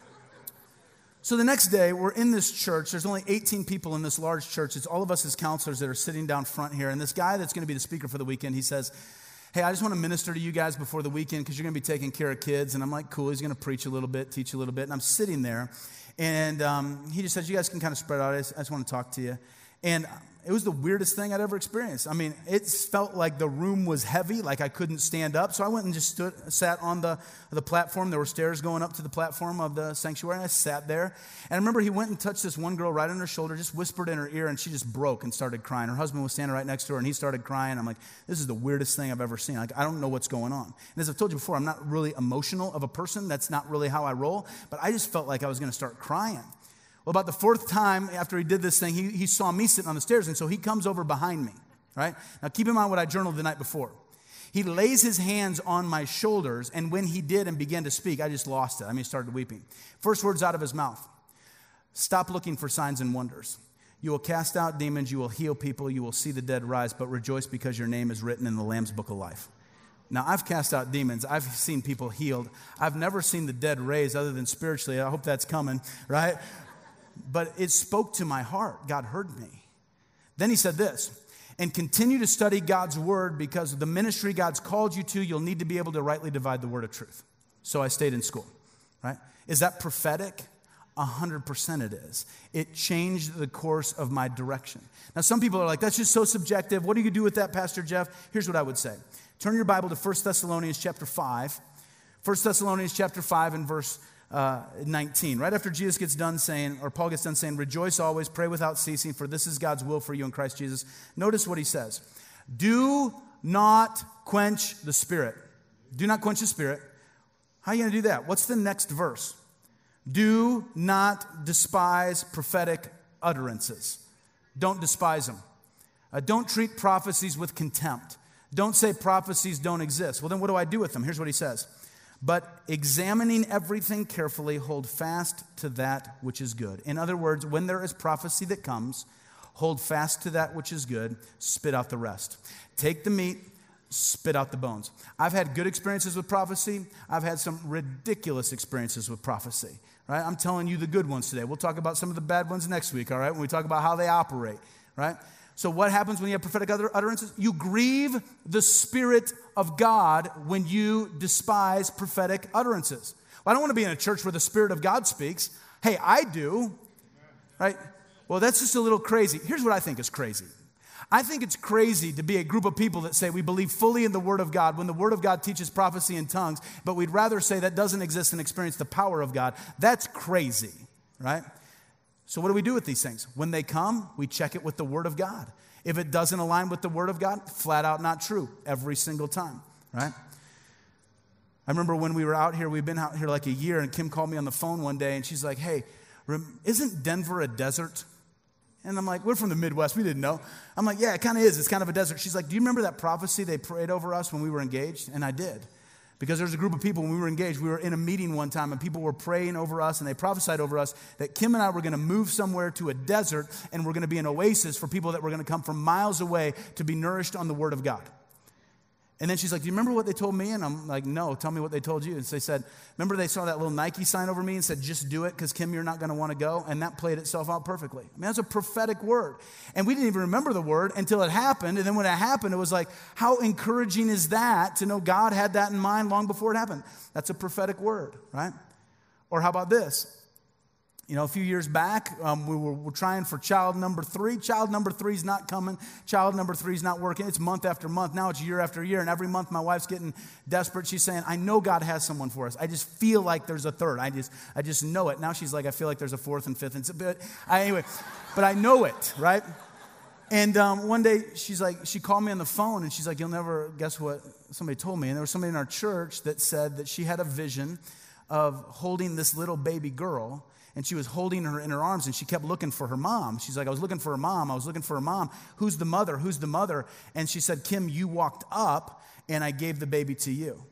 So the next day, we're in this church. There's only 18 people in this large church. It's all of us as counselors that are sitting down front here. And this guy that's going to be the speaker for the weekend, he says, hey, I just want to minister to you guys before the weekend because you're going to be taking care of kids. And I'm like, cool. He's going to preach a little bit, teach a little bit. And I'm sitting there. And he just says, you guys can kind of spread out. I just want to talk to you. And it was the weirdest thing I'd ever experienced. I mean, it felt like the room was heavy, like I couldn't stand up. So I went and just sat on the platform. There were stairs going up to the platform of the sanctuary, and I sat there. And I remember he went and touched this one girl right on her shoulder, just whispered in her ear, and she just broke and started crying. Her husband was standing right next to her, and he started crying. I'm like, this is the weirdest thing I've ever seen. Like, I don't know what's going on. And as I've told you before, I'm not really emotional of a person. That's not really how I roll. But I just felt like I was going to start crying. Well, about the fourth time after he did this thing, he saw me sitting on the stairs, and so he comes over behind me, right? Now, keep in mind what I journaled the night before. He lays his hands on my shoulders, and when he did and began to speak, I just lost it. I mean, he started weeping. First words out of his mouth, stop looking for signs and wonders. You will cast out demons, you will heal people, you will see the dead rise, but rejoice because your name is written in the Lamb's Book of Life. Now, I've cast out demons. I've seen people healed. I've never seen the dead raised other than spiritually. I hope that's coming, right? But it spoke to my heart. God heard me. Then he said this, and continue to study God's word because of the ministry God's called you to, you'll need to be able to rightly divide the word of truth. So I stayed in school, right? Is that prophetic? 100% it is. It changed the course of my direction. Now, some people are like, that's just so subjective. What do you do with that, Pastor Jeff? Here's what I would say. Turn your Bible to 1 Thessalonians chapter 5. 1 Thessalonians chapter 5 and verse 19, right after Jesus gets done saying, or Paul gets done saying, rejoice always, pray without ceasing, for this is God's will for you in Christ Jesus. Notice what he says. Do not quench the Spirit. Do not quench the Spirit. How are you going to do that? What's the next verse? Do not despise prophetic utterances. Don't despise them. Don't treat prophecies with contempt. Don't say prophecies don't exist. Well, then what do I do with them? Here's what he says. But examining everything carefully, hold fast to that which is good. In other words, when there is prophecy that comes, hold fast to that which is good, spit out the rest. Take the meat, spit out the bones. I've had good experiences with prophecy. I've had some ridiculous experiences with prophecy, right? I'm telling you the good ones today. We'll talk about some of the bad ones next week, all right, when we talk about how they operate, right? So what happens when you have prophetic utterances? You grieve the Spirit of God when you despise prophetic utterances. Well, I don't want to be in a church where the Spirit of God speaks. Hey, I do, right? Well, that's just a little crazy. Here's what I think is crazy. I think it's crazy to be a group of people that say we believe fully in the Word of God when the Word of God teaches prophecy in tongues, but we'd rather say that doesn't exist and experience the power of God. That's crazy, right? So what do we do with these things? When they come, we check it with the Word of God. If it doesn't align with the Word of God, flat out not true every single time, right? I remember when we were out here, we've been out here like a year, and Kim called me on the phone one day, and she's like, hey, isn't Denver a desert? And I'm like, we're from the Midwest. We didn't know. I'm like, yeah, it kind of is. It's kind of a desert. She's like, do you remember that prophecy they prayed over us when we were engaged? And I did. Because there's a group of people when we were engaged, we were in a meeting one time and people were praying over us and they prophesied over us that Kim and I were going to move somewhere to a desert and we're going to be an oasis for people that were going to come from miles away to be nourished on the Word of God. And then she's like, do you remember what they told me? And I'm like, no, tell me what they told you. And so they said, remember they saw that little Nike sign over me and said, just do it because Kim, you're not going to want to go. And that played itself out perfectly. I mean, that's a prophetic word. And we didn't even remember the word until it happened. And then when it happened, it was like, how encouraging is that to know God had that in mind long before it happened? That's a prophetic word, right? Or how about this? a few years back, we're trying for child number 3. Child number 3 is not coming. Child number 3 is not working. It's month after month. Now it's year after year. And every month my wife's getting desperate. She's saying, I know God has someone for us. I just feel like there's a third. I just know it. Now she's like, I feel like there's a fourth and fifth. But I know it, right? And one day she called me on the phone and she's like, you'll never guess what somebody told me. And there was somebody in our church that said that she had a vision of holding this little baby girl. And she was holding her in her arms, and she kept looking for her mom. She's like, I was looking for her mom. I was looking for her mom. Who's the mother? Who's the mother? And she said, Kim, you walked up, and I gave the baby to you.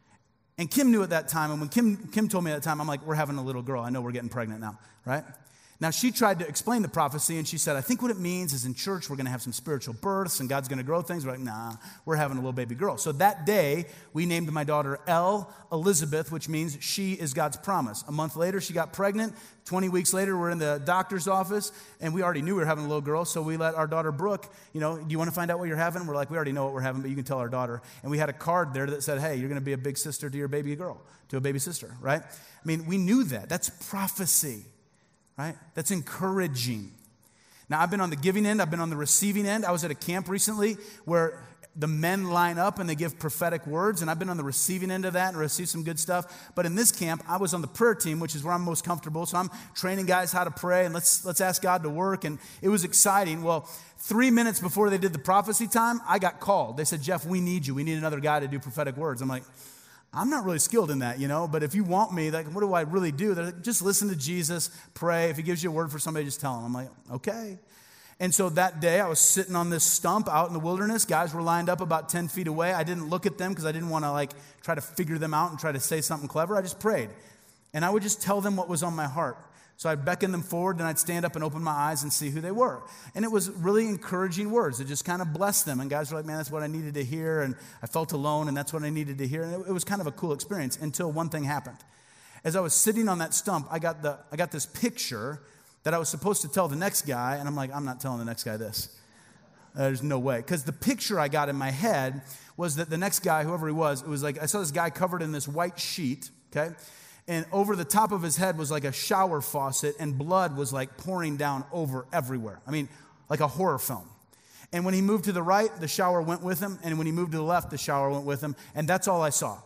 And Kim knew at that time, and when Kim told me at that time, I'm like, we're having a little girl. I know we're getting pregnant now, right? Now, she tried to explain the prophecy, and she said, I think what it means is in church, we're going to have some spiritual births, and God's going to grow things. We're like, nah, we're having a little baby girl. So that day, we named my daughter Elizabeth, which means she is God's promise. A month later, she got pregnant. 20 weeks later, we're in the doctor's office, and we already knew we were having a little girl, so we let our daughter Brooke, do you want to find out what you're having? We're like, we already know what we're having, but you can tell our daughter. And we had a card there that said, hey, you're going to be a big sister to your baby girl, to a baby sister, right? I mean, we knew that. That's prophecy. Right? That's encouraging. Now, I've been on the giving end. I've been on the receiving end. I was at a camp recently where the men line up and they give prophetic words, and I've been on the receiving end of that and received some good stuff. But in this camp, I was on the prayer team, which is where I'm most comfortable. So I'm training guys how to pray, and let's ask God to work, and it was exciting. Well, 3 minutes before they did the prophecy time, I got called. They said, Jeff, we need you. We need another guy to do prophetic words. I'm like, I'm not really skilled in that, but if you want me, like, what do I really do? They're like, just listen to Jesus, pray. If he gives you a word for somebody, just tell him. I'm like, okay. And so that day, I was sitting on this stump out in the wilderness. Guys were lined up about 10 feet away. I didn't look at them because I didn't want to, try to figure them out and try to say something clever. I just prayed. And I would just tell them what was on my heart. So I'd beckon them forward, then I'd stand up and open my eyes and see who they were. And it was really encouraging words. It just kind of blessed them. And guys were like, man, that's what I needed to hear. And I felt alone, and that's what I needed to hear. And it was kind of a cool experience until one thing happened. As I was sitting on that stump, I got this picture that I was supposed to tell the next guy. And I'm like, I'm not telling the next guy this. There's no way. Because the picture I got in my head was that the next guy, whoever he was, it was like I saw this guy covered in this white sheet, okay? And over the top of his head was like a shower faucet, and blood was like pouring down over everywhere. I mean, like a horror film. And when he moved to the right, the shower went with him. And when he moved to the left, the shower went with him. And that's all I saw.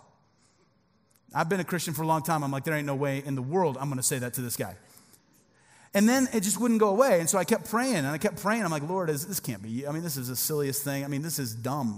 I've been a Christian for a long time. I'm like, there ain't no way in the world I'm going to say that to this guy. And then it just wouldn't go away. And so I kept praying, and I kept praying. I'm like, Lord, this can't be. I mean, this is the silliest thing. I mean, this is dumb.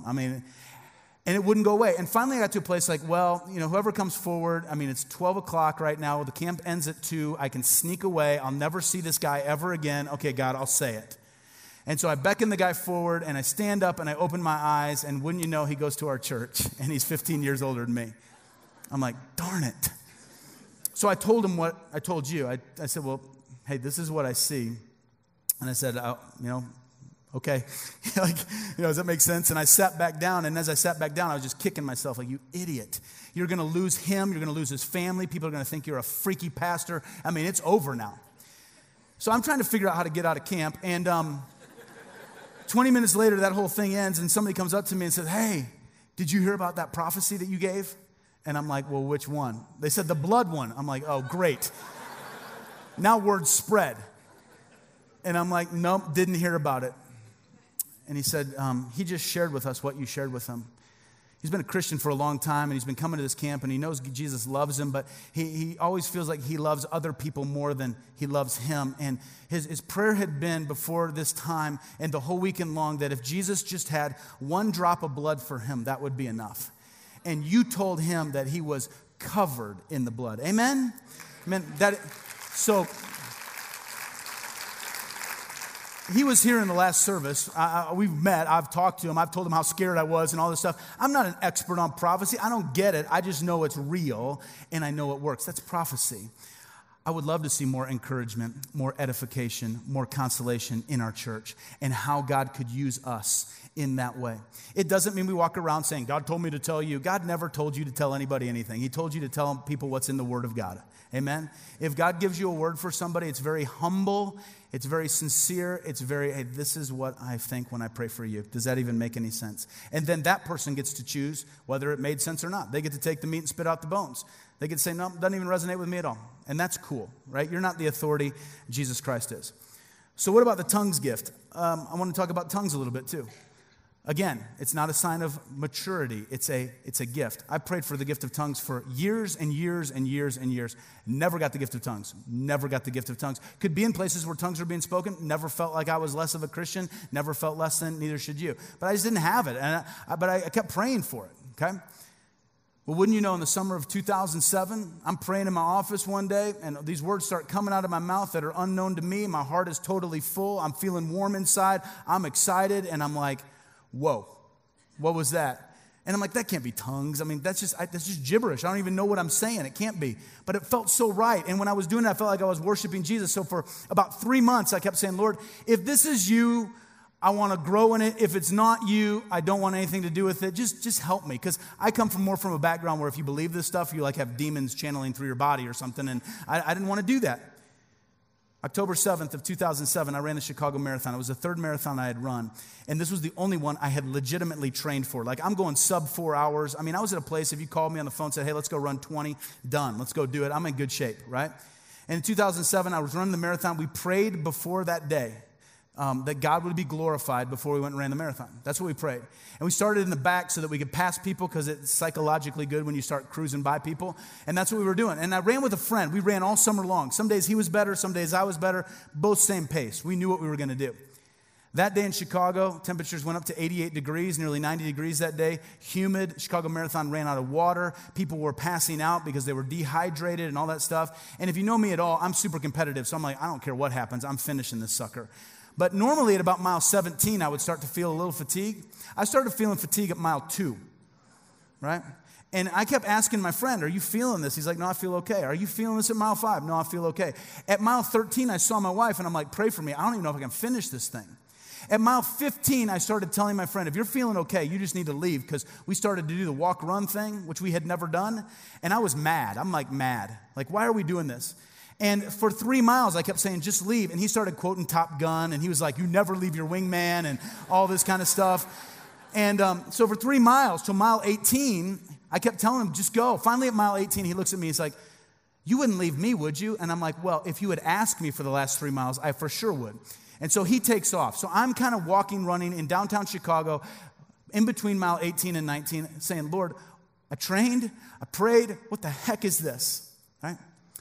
And it wouldn't go away. And finally I got to a place like, well, whoever comes forward, it's 12 o'clock right now. The camp ends at 2. I can sneak away. I'll never see this guy ever again. Okay, God, I'll say it. And so I beckon the guy forward, and I stand up, and I open my eyes, and wouldn't you know, he goes to our church, and he's 15 years older than me. I'm like, darn it. So I told him what I told you. I said, well, hey, this is what I see. And I said, okay, does that make sense? And I sat back down, and as I sat back down, I was just kicking myself like, you idiot. You're going to lose him. You're going to lose his family. People are going to think you're a freaky pastor. It's over now. So I'm trying to figure out how to get out of camp, and 20 minutes later, that whole thing ends, and somebody comes up to me and says, hey, did you hear about that prophecy that you gave? And I'm like, well, which one? They said the blood one. I'm like, oh, great. Now word spread. And I'm like, nope, didn't hear about it. And he said, he just shared with us what you shared with him. He's been a Christian for a long time, and he's been coming to this camp, and he knows Jesus loves him, but he always feels like he loves other people more than he loves him. And his prayer had been before this time and the whole weekend long that if Jesus just had one drop of blood for him, that would be enough. And you told him that he was covered in the blood. Amen? Amen. So he was here in the last service. We've met. I've talked to him. I've told him how scared I was and all this stuff. I'm not an expert on prophecy. I don't get it. I just know it's real, and I know it works. That's prophecy. I would love to see more encouragement, more edification, more consolation in our church, and how God could use us in that way. It doesn't mean we walk around saying, God told me to tell you. God never told you to tell anybody anything. He told you to tell people what's in the Word of God. Amen? If God gives you a word for somebody, it's very humble. It's very sincere. It's very, hey, this is what I think when I pray for you. Does that even make any sense? And then that person gets to choose whether it made sense or not. They get to take the meat and spit out the bones. They get to say, no, it doesn't even resonate with me at all. And that's cool, right? You're not the authority. Jesus Christ is. So what about the tongues gift? I want to talk about tongues a little bit too. Again, it's not a sign of maturity. It's a gift. I prayed for the gift of tongues for years and years and years and years. Never got the gift of tongues. Never got the gift of tongues. Could be in places where tongues were being spoken. Never felt like I was less of a Christian. Never felt less than, neither should you. But I just didn't have it. But I kept praying for it, okay? Well, wouldn't you know, in the summer of 2007, I'm praying in my office one day, and these words start coming out of my mouth that are unknown to me. My heart is totally full. I'm feeling warm inside. I'm excited, and I'm like, whoa, what was that? And I'm like, that can't be tongues. I mean, that's just gibberish. I don't even know what I'm saying. It can't be. But it felt so right. And when I was doing it, I felt like I was worshiping Jesus. So for about 3 months, I kept saying, Lord, if this is you, I want to grow in it. If it's not you, I don't want anything to do with it. Just help me. Because I come from a background where if you believe this stuff, you like have demons channeling through your body or something. And I didn't want to do that. October 7th of 2007, I ran the Chicago Marathon. It was the third marathon I had run. And this was the only one I had legitimately trained for. Like, I'm going sub 4 hours. I mean, I was at a place, if you called me on the phone and said, hey, let's go run 20, done. Let's go do it. I'm in good shape, right? And in 2007, I was running the marathon. We prayed before that day that God would be glorified before we went and ran the marathon. That's what we prayed. And we started in the back so that we could pass people because it's psychologically good when you start cruising by people. And that's what we were doing. And I ran with a friend. We ran all summer long. Some days he was better. Some days I was better. Both same pace. We knew what we were going to do. That day in Chicago, temperatures went up to 88 degrees, nearly 90 degrees that day. Humid. Chicago Marathon ran out of water. People were passing out because they were dehydrated and all that stuff. And if you know me at all, I'm super competitive. So I'm like, I don't care what happens. I'm finishing this sucker. But normally at about mile 17, I would start to feel a little fatigue. I started feeling fatigue at mile 2, right? And I kept asking my friend, are you feeling this? He's like, no, I feel okay. Are you feeling this at mile 5? No, I feel okay. At mile 13, I saw my wife, and I'm like, pray for me. I don't even know if I can finish this thing. At mile 15, I started telling my friend, if you're feeling okay, you just need to leave, because we started to do the walk-run thing, which we had never done, and I was mad. I'm like mad. Like, why are we doing this? And for 3 miles, I kept saying, just leave. And he started quoting Top Gun, and he was like, you never leave your wingman, and all this kind of stuff. And so for 3 miles, till mile 18, I kept telling him, just go. Finally, at mile 18, he looks at me, he's like, you wouldn't leave me, would you? And I'm like, well, if you had asked me for the last 3 miles, I for sure would. And so he takes off. So I'm kind of walking, running in downtown Chicago, in between mile 18 and 19, saying, Lord, I trained, I prayed, what the heck is this, right?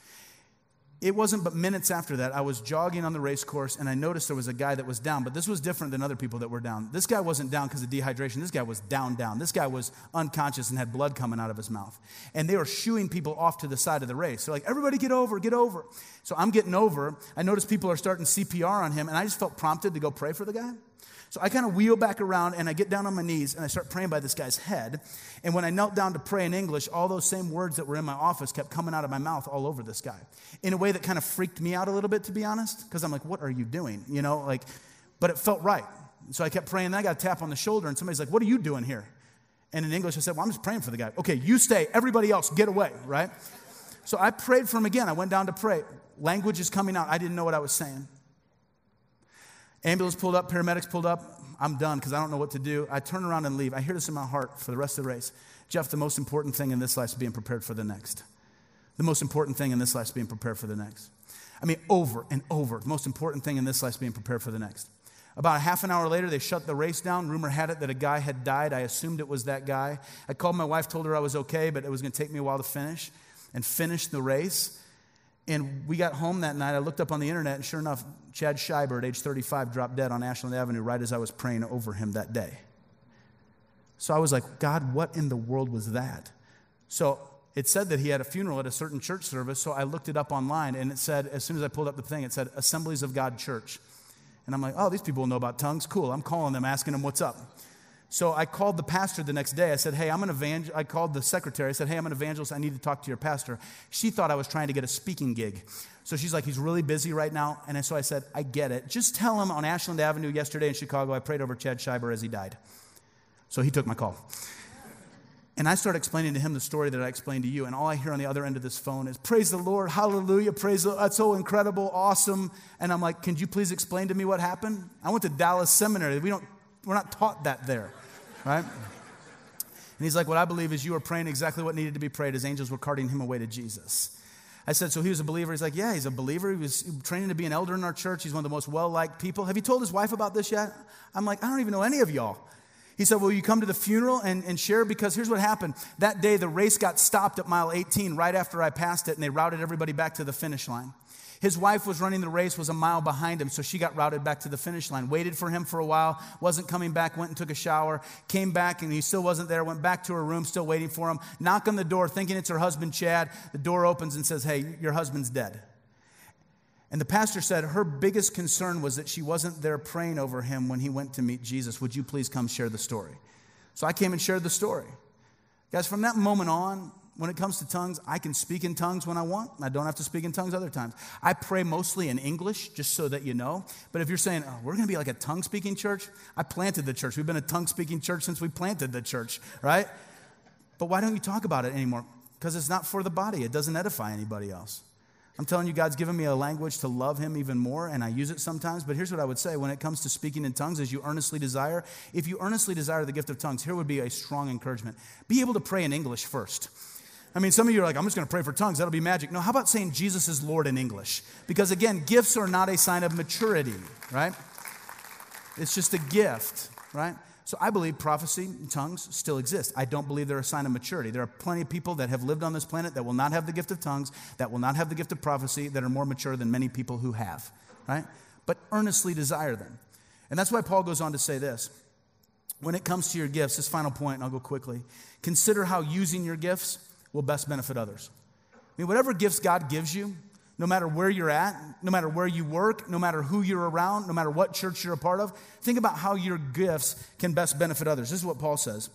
It wasn't but minutes after that, I was jogging on the race course, and I noticed there was a guy that was down, but this was different than other people that were down. This guy wasn't down because of dehydration. This guy was down. This guy was unconscious and had blood coming out of his mouth. And they were shooing people off to the side of the race. They're like, everybody get over, get over. So I'm getting over. I noticed people are starting CPR on him, and I just felt prompted to go pray for the guy. So I kind of wheel back around, and I get down on my knees, and I start praying by this guy's head. And when I knelt down to pray in English, all those same words that were in my office kept coming out of my mouth all over this guy in a way that kind of freaked me out a little bit, to be honest, because I'm like, what are you doing? You know, like, but it felt right. So I kept praying, and I got a tap on the shoulder, and somebody's like, what are you doing here? And in English, I said, well, I'm just praying for the guy. Okay, you stay. Everybody else, get away, right? So I prayed for him again. I went down to pray. Language is coming out. I didn't know what I was saying. Ambulance pulled up, paramedics pulled up. I'm done because I don't know what to do. I turn around and leave. I hear this in my heart for the rest of the race. Jeff, the most important thing in this life is being prepared for the next. The most important thing in this life is being prepared for the next. I mean, over and over. The most important thing in this life is being prepared for the next. About a half an hour later, they shut the race down. Rumor had it that a guy had died. I assumed it was that guy. I called my wife, told her I was okay, but it was going to take me a while to finish, and finish the race. And we got home that night. I looked up on the internet, and sure enough, Chad Scheiber, at age 35, dropped dead on Ashland Avenue right as I was praying over him that day. So I was like, God, what in the world was that? So it said that he had a funeral at a certain church service, so I looked it up online, and it said, as soon as I pulled up the thing, it said Assemblies of God Church. And I'm like, oh, these people will know about tongues. Cool. I'm calling them, asking them what's up. So I called the pastor the next day. I said, hey, I called the secretary. I said, hey, I'm an evangelist. I need to talk to your pastor. She thought I was trying to get a speaking gig. So she's like, he's really busy right now. And so I said, I get it. Just tell him on Ashland Avenue yesterday in Chicago, I prayed over Chad Scheiber as he died. So he took my call. And I start explaining to him the story that I explained to you, and all I hear on the other end of this phone is, praise the Lord, hallelujah, praise the Lord, that's so incredible, awesome. And I'm like, can you please explain to me what happened? I went to Dallas Seminary. We're not taught that there, right? And he's like, what I believe is you were praying exactly what needed to be prayed as angels were carting him away to Jesus. I said, so he was a believer? He's like, yeah, he's a believer. He was training to be an elder in our church. He's one of the most well-liked people. Have you told his wife about this yet? I'm like, I don't even know any of y'all. He said, will you come to the funeral and share? Because here's what happened. That day, the race got stopped at mile 18 right after I passed it, and they routed everybody back to the finish line. His wife was running the race, was a mile behind him, so she got routed back to the finish line. Waited for him for a while, wasn't coming back, went and took a shower, came back, and he still wasn't there, went back to her room, still waiting for him. Knock on the door, thinking it's her husband, Chad. The door opens and says, hey, your husband's dead. And the pastor said her biggest concern was that she wasn't there praying over him when he went to meet Jesus. Would you please come share the story? So I came and shared the story. Guys, from that moment on, when it comes to tongues, I can speak in tongues when I want. I don't have to speak in tongues other times. I pray mostly in English, just so that you know. But if you're saying, oh, we're going to be like a tongue-speaking church, I planted the church. We've been a tongue-speaking church since we planted the church, right? But why don't you talk about it anymore? Because it's not for the body. It doesn't edify anybody else. I'm telling you, God's given me a language to love him even more, and I use it sometimes. But here's what I would say when it comes to speaking in tongues, as you earnestly desire. If you earnestly desire the gift of tongues, here would be a strong encouragement. Be able to pray in English first. I mean, some of you are like, I'm just going to pray for tongues. That'll be magic. No, how about saying Jesus is Lord in English? Because again, gifts are not a sign of maturity, right? It's just a gift, right? So I believe prophecy and tongues still exist. I don't believe they're a sign of maturity. There are plenty of people that have lived on this planet that will not have the gift of tongues, that will not have the gift of prophecy, that are more mature than many people who have, right? But earnestly desire them. And that's why Paul goes on to say this. When it comes to your gifts, this final point, and I'll go quickly, consider how using your gifts will best benefit others. I mean, whatever gifts God gives you, no matter where you're at, no matter where you work, no matter who you're around, no matter what church you're a part of, think about how your gifts can best benefit others. This is what Paul says.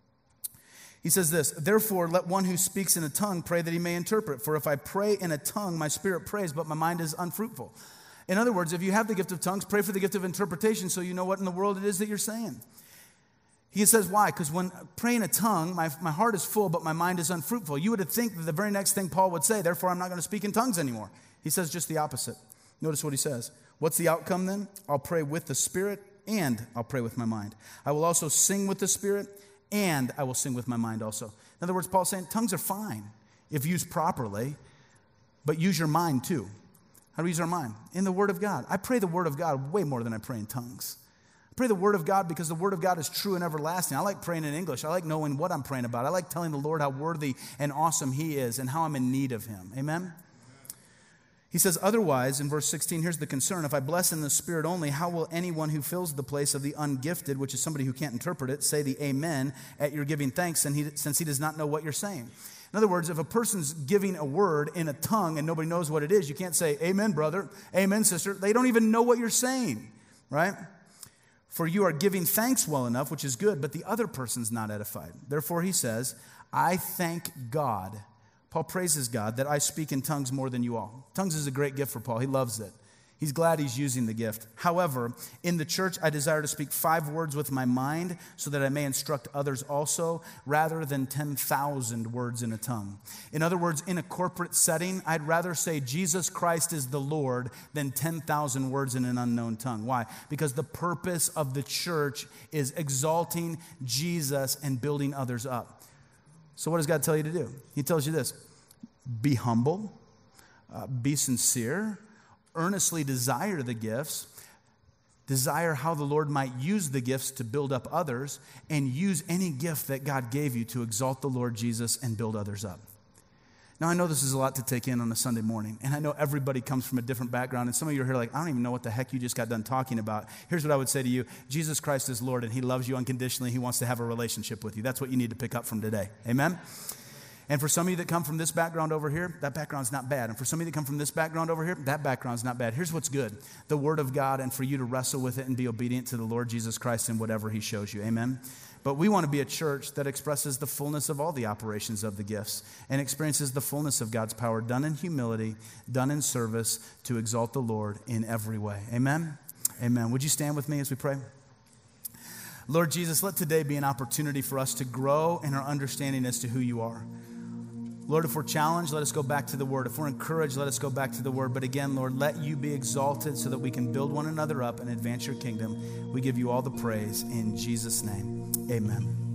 He says this, therefore, let one who speaks in a tongue pray that he may interpret. For if I pray in a tongue, my spirit prays, but my mind is unfruitful. In other words, if you have the gift of tongues, pray for the gift of interpretation so you know what in the world it is that you're saying. He says, why? Because when praying a tongue, my heart is full, but my mind is unfruitful. You would think that the very next thing Paul would say, therefore I'm not going to speak in tongues anymore. He says just the opposite. Notice what he says. What's the outcome then? I'll pray with the Spirit and I'll pray with my mind. I will also sing with the Spirit and I will sing with my mind also. In other words, Paul's saying tongues are fine if used properly, but use your mind too. How do we use our mind? In the Word of God. I pray the Word of God way more than I pray in tongues. Pray the Word of God because the Word of God is true and everlasting. I like praying in English. I like knowing what I'm praying about. I like telling the Lord how worthy and awesome He is and how I'm in need of Him. Amen? He says, otherwise, in verse 16, here's the concern. If I bless in the Spirit only, how will anyone who fills the place of the ungifted, which is somebody who can't interpret it, say the amen at your giving thanks since he does not know what you're saying? In other words, if a person's giving a word in a tongue and nobody knows what it is, you can't say, amen, brother, amen, sister. They don't even know what you're saying, right? For you are giving thanks well enough, which is good, but the other person's not edified. Therefore, he says, I thank God. Paul praises God that I speak in tongues more than you all. Tongues is a great gift for Paul. He loves it. He's glad he's using the gift. However, in the church, I desire to speak 5 words with my mind so that I may instruct others also, rather than 10,000 words in a tongue. In other words, in a corporate setting, I'd rather say Jesus Christ is the Lord than 10,000 words in an unknown tongue. Why? Because the purpose of the church is exalting Jesus and building others up. So what does God tell you to do? He tells you this: be humble, be sincere, earnestly desire the gifts, desire how the Lord might use the gifts to build up others, and use any gift that God gave you to exalt the Lord Jesus and build others up. Now, I know this is a lot to take in on a Sunday morning, and I know everybody comes from a different background, and some of you are here like, I don't even know what the heck you just got done talking about. Here's what I would say to you. Jesus Christ is Lord, and He loves you unconditionally. He wants to have a relationship with you. That's what you need to pick up from today. Amen? And for some of you that come from this background over here, that background's not bad. And for some of you that come from this background over here, that background's not bad. Here's what's good: the Word of God, and for you to wrestle with it and be obedient to the Lord Jesus Christ in whatever He shows you. Amen? But we want to be a church that expresses the fullness of all the operations of the gifts and experiences the fullness of God's power, done in humility, done in service, to exalt the Lord in every way. Amen? Amen. Would you stand with me as we pray? Lord Jesus, let today be an opportunity for us to grow in our understanding as to who you are. Lord, if we're challenged, let us go back to the word. If we're encouraged, let us go back to the word. But again, Lord, let you be exalted so that we can build one another up and advance your kingdom. We give you all the praise in Jesus' name. Amen.